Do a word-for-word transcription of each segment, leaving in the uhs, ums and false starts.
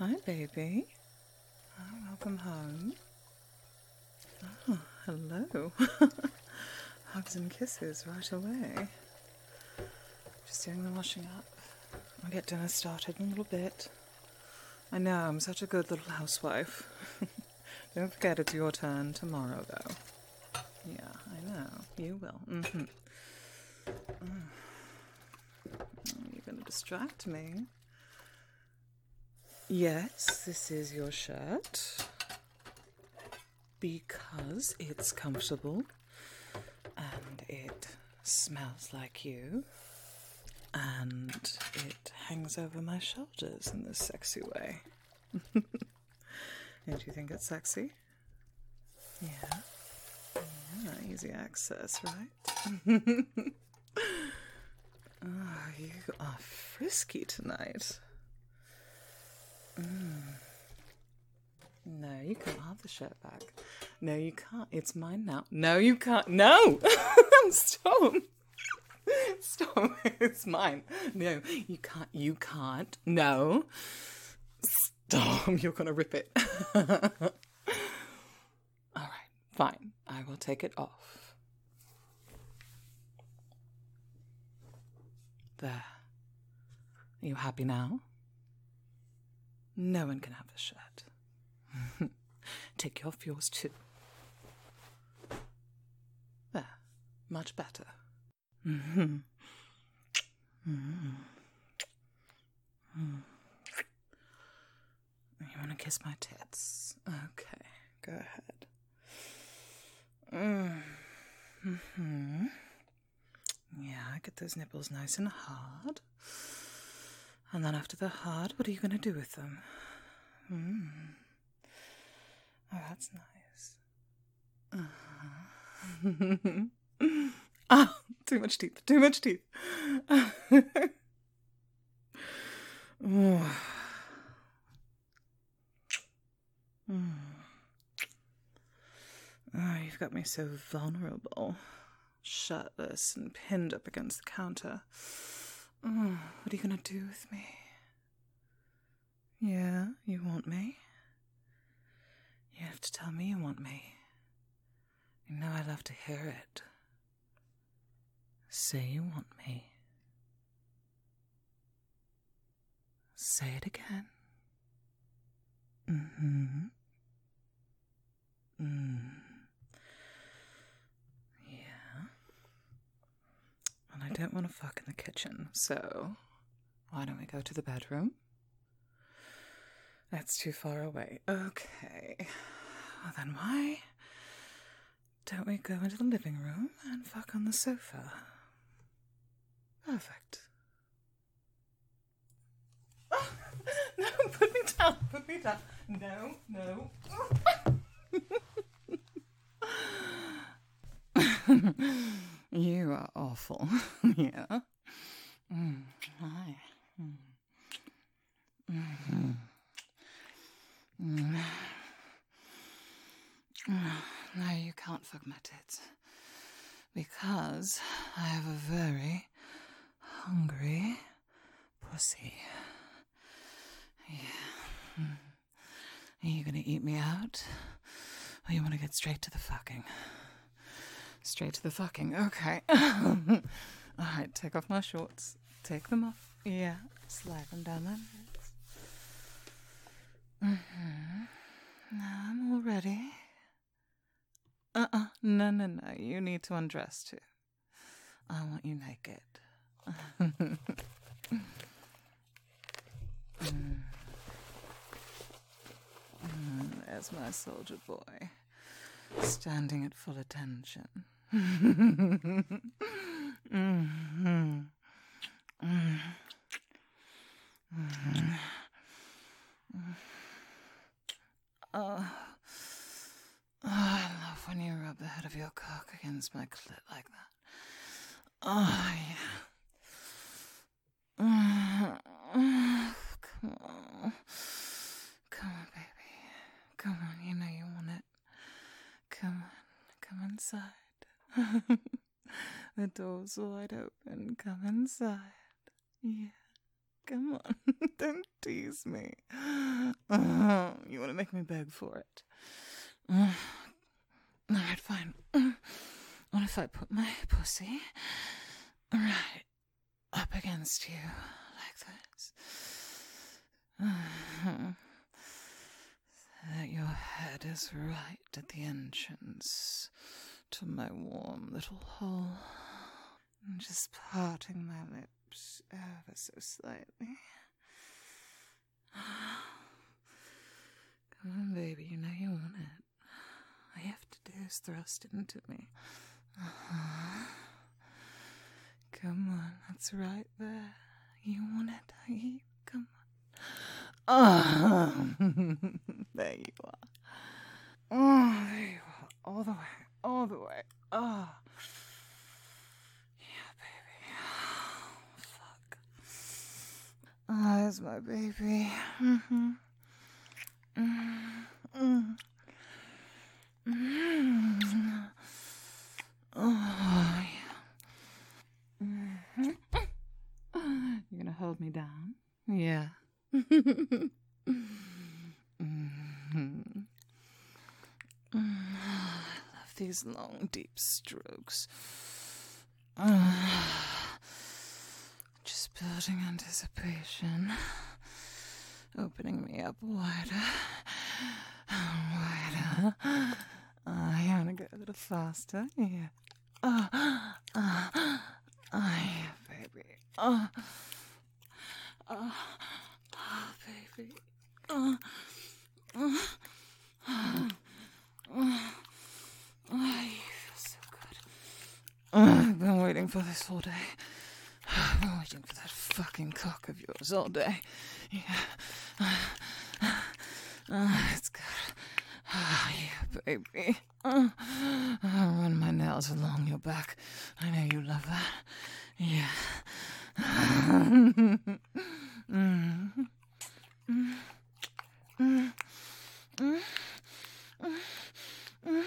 Hi, baby. Oh, welcome home. Oh, hello. Hugs and kisses right away. Just doing the washing up. I'll get dinner started in a little bit. I know, I'm such a good little housewife. Don't forget it's your turn tomorrow, though. Yeah, I know. You will. Mm-hmm. Oh. You're going to distract me. Yes, this is your shirt. Because it's comfortable. And it smells like you. And it hangs over my shoulders in this sexy way. Don't you think it's sexy? Yeah. Yeah, easy access, right? Oh, you are frisky tonight. Mm. No, you can't have the shirt back. No, you can't. It's mine now. No, you can't. No! Stop. Stop. It's mine. No, you can't. You can't. No. Stop. You're going to rip it. All right. Fine. I will take it off. There. Are you happy now? No one can have the shirt. Take off yours too. There. Much better. Mm-hmm. Mm-hmm. Mm. You want to kiss my tits? Okay, go ahead. Mm-hmm. Yeah, get those nipples nice and hard. And then after they're hard, what are you going to do with them? Mm. Oh, that's nice. Uh-huh. Ah, too much teeth, too much teeth. Oh. Mm. Oh, you've got me so vulnerable. Shirtless and pinned up against the counter. Oh, what are you going to do with me? Yeah, you want me? You have to tell me you want me. You know I love to hear it. Say you want me. Say it again. Mm-hmm. Mm. Yeah. And I don't want to fuck in the kitchen, so why don't we go to the bedroom? That's too far away. Okay. Well, then why don't we go into the living room and fuck on the sofa? Perfect. Oh, no, put me down, put me down. No, no. You are awful. Yeah. Mm, hi. Mm. Mm-hmm. Mm. No, you can't fuck my tits. Because I have a very hungry pussy. Yeah. Mm. Are you gonna eat me out? Or you wanna get straight to the fucking? Straight to the fucking, okay. Alright, take off my shorts. Take them off. Yeah, slide them down my legs. Mm-hmm. Now I'm all ready. Uh-uh, no, no, no, you need to undress too. I want you naked. mm. Mm, there's my soldier boy, standing at full attention. mm-hmm. Mm-hmm. Mm-hmm. Oh. Oh, I love when you rub the head of your cock against my clit like that. Oh, yeah. Mm-hmm. Come on. Come on, baby. Come on, you know you want it. Come on, come inside. The door's wide open. Come inside. Yeah. Come on, don't tease me. Uh, you want to make me beg for it? Uh, all right, fine. Uh, what if I put my pussy right up against you like this? Uh, so that your head is right at the entrance to my warm little hole. And just parting my lips ever so slightly. Come on, baby, you know you want it. All you have to do is thrust into me. Uh-huh. Come on, that's right there. You want it, don't you? Come on. Oh, there you are. Oh, there you are. All the way, all the way. Oh. Yeah, baby. Oh, fuck. Oh, there's my baby. Mm-hmm. Mm-hmm. Mm-hmm. Oh, yeah. Mm-hmm. You're gonna hold me down? Yeah. mm-hmm. I love these long, deep strokes. Just building anticipation. Opening me up wider. Wider. Uh, you want to go a little faster? Yeah. Oh, uh, uh, yeah, baby. Oh, oh, oh baby. Oh, oh, oh, oh, oh, you feel so good. Oh, I've been waiting for this all day. I've been waiting for that fucking cock of yours all day. Yeah. Uh, uh, it's good. Ah, oh, yeah, baby. Oh, I'll run my nails along your back. I know you love that. Yeah. mm. Mm. Mm. Mm. Mm. Mm.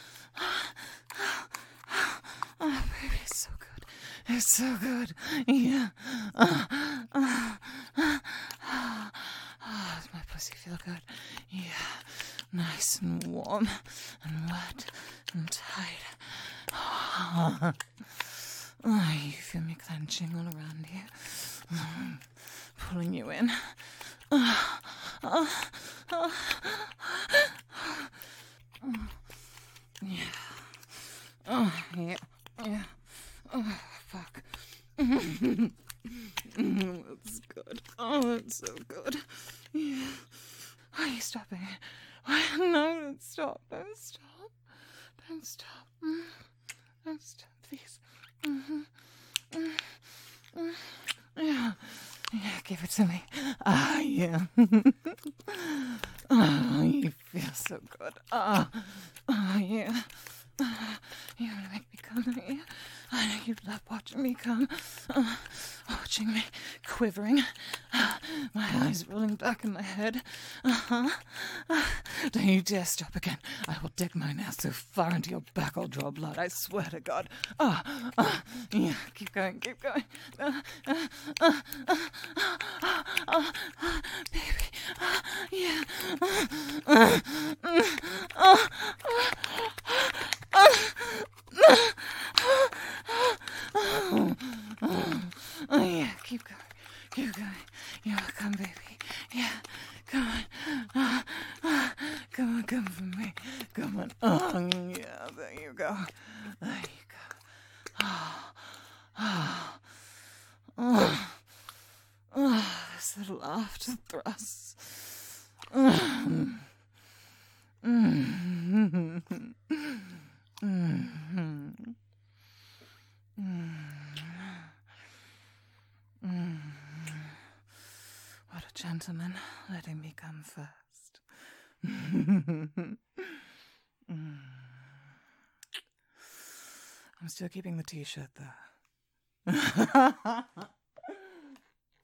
Oh, baby, it's so good. It's so good. Yeah. Uh, uh, uh, uh, oh, does my pussy feel good? Yeah. Nice and warm and wet and tight. Oh, oh, you feel me clenching all around you. Mm, pulling you in. Oh, oh, oh, oh. Yeah. Oh, yeah. Yeah. Oh, fuck. mm, that's good. Oh, that's so good. Yeah. Why are you stopping? Why? No, don't stop. Don't stop. Don't stop. Mm. Don't stop, please. Mm-hmm. Mm. Mm. Yeah. Yeah, give it to me. Ah, yeah. Oh, you feel so good. Ah, oh, oh, yeah. Uh, you want to make me come, don't you? I know you love watching me come. Uh, watching me quivering. Uh, my eyes rolling back in my head. Uh-huh. Uh, don't you dare stop again. I will dig my nails so far into your back I'll draw blood. I swear to God. Ah, uh, uh, yeah, keep going, keep going. Uh, uh, uh, uh, uh, uh, uh, uh, baby. Uh, yeah. Uh, uh, uh, uh, uh, Oh, oh, oh, yeah, keep going, keep going. Yeah, come, baby. Yeah, come on. Uh, uh, come on, come for me. Come on. Oh, yeah, there you go. There you go. Oh, oh, oh, oh this little after thrust. Mm. Mm. Mm-hmm. Mm. Mm. What a gentleman, letting me come first. mm. I'm still keeping the t-shirt though.